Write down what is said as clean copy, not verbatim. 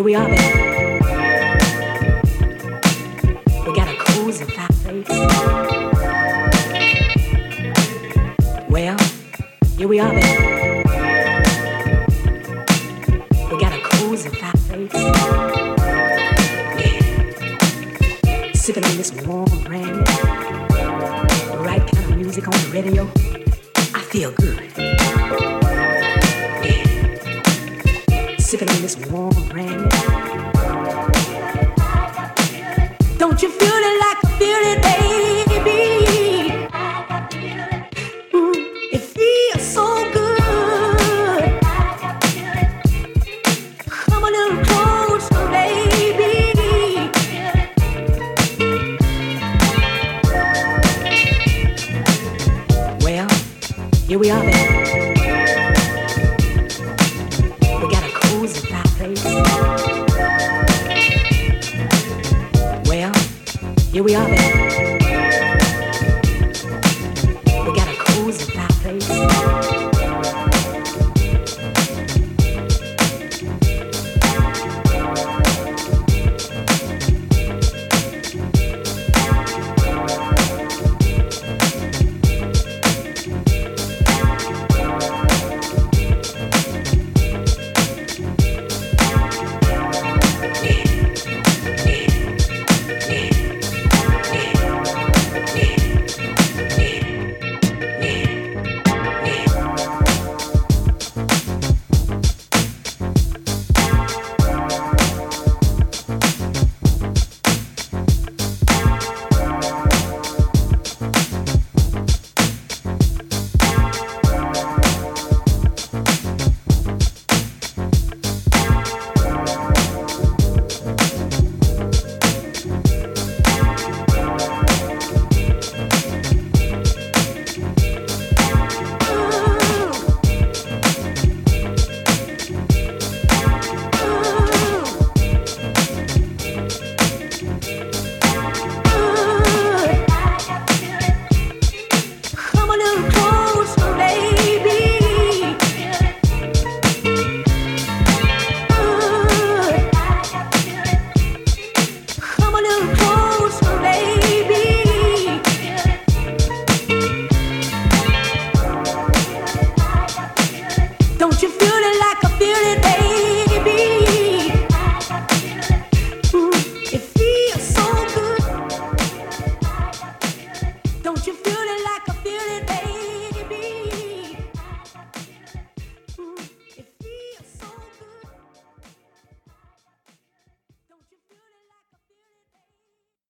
Here we are, baby. We got a cozy fireplace. Well, here we are, baby. We got a cozy fireplace. Yeah. Sipping on this warm brandy. The right kind of music on the radio. I feel good. Yeah. Sipping on this warm brandy.